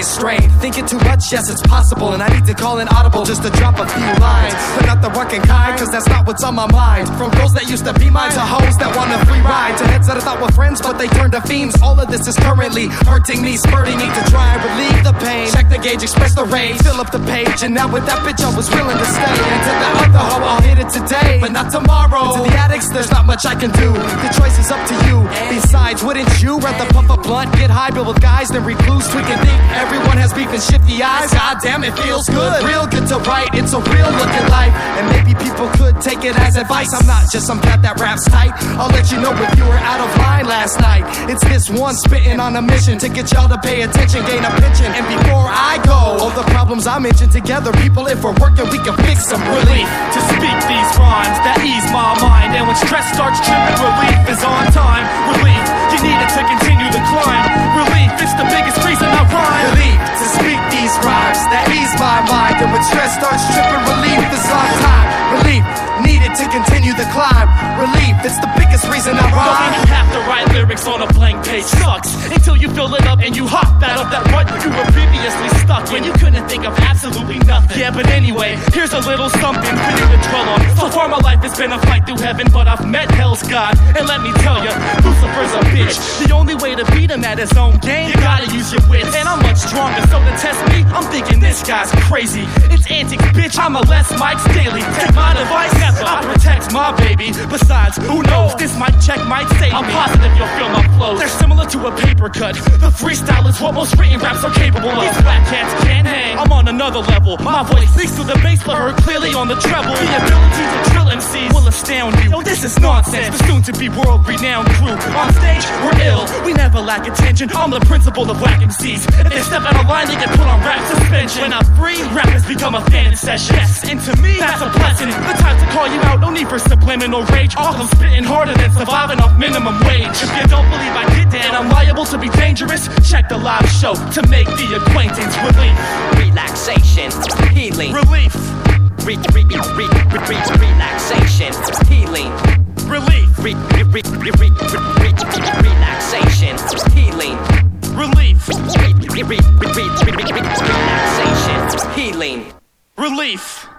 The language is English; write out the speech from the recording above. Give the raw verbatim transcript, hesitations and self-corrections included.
restrained. Thinking too much, yes it's possible, and I need to call an audible just to drop a few lines, but not the working kind, cause that's not what's on my mind. From girls that used to be mine to hoes that want a free ride, to heads that I thought were friends but they turned to fiends. All of this is currently hurting me, spurting me to try and relieve the pain. Check the gauge, express the rage, fill up the page, and now with that bitch I was willing to stay. And to the other hoe I'll hit it today, but not tomorrow. To the addicts there's not much I can do, the choice is up to you. Besides, wouldn't you rather puff a blunt, get high, build with guys, than recluse, tweak and think everyone has beef and shifty eyes? God damn, it feels good, real good to write. It's a real look at life, and maybe people could take it as advice. I'm not just some cat that raps tight. I'll let you know if you were out of line last night. It's this one spitting on a mission to get y'all to pay attention, gain a pension. And before I go, all the problems I mentioned together, people, if we're working, we can fix some relief. To speak these rhymes that ease my mind, and when stress starts tripping, relief is on time. Relief, you need it to continue the climb. Relief, it's the biggest reason I rhyme. Relief, to speak these rhymes that ease my mind, and when stress starts tripping, relief is on time. Relief, needed to continue the climb. Relief, it's the biggest reason I rhyme. Don't you have to write lyrics on a blank page sucks until you fill it up and you hop out of that rut you were previously stuck in. You couldn't think of absolutely nothing. Yeah, but anyway, here's a little something for you to dwell on. So far my life has been a flight through heaven, but I've met hell's God, and let me tell ya, Lucifer's a bitch. The only way to beat him at his own game, you gotta use your wits. And I'm much stronger, so to test me, I'm thinking this guy's crazy. It's antics, bitch, I'm a Les Mikes daily. Take my advice, never, I protect my baby. Besides, who knows, this mic check might save me. I'm positive you'll feel my flows, they're similar to a paper cut. The freestyle is what most written raps are capable of. These whack cats can't hang, I'm on another level. My voice leaks through the bass, but heard clearly on the treble. The ability to drill M Cs will astound you. Yo, this is nonsense, the soon-to-be world-renowned crew. On stage, we're ill, we never lack attention. I'm the principal of whack M Cs. If they step out of line, they get put on rap suspension. When I'm free, rap has become a fan session. Yes, and to me, that's a blessing. The time to call you out, no need for subliminal rage. All I'm spitting harder than surviving off minimum wage. If you don't believe I get down, I'm liable to be dangerous. Check the live show to make the acquaintance. Relief, Relaxation, healing. relief, Re- re- re- re- re- re- Relaxation, healing. relief, Re- re- re- re- re- re- re- Relaxation, healing. relief, Re- re- re- re- re- re- Relaxation, healing. relief.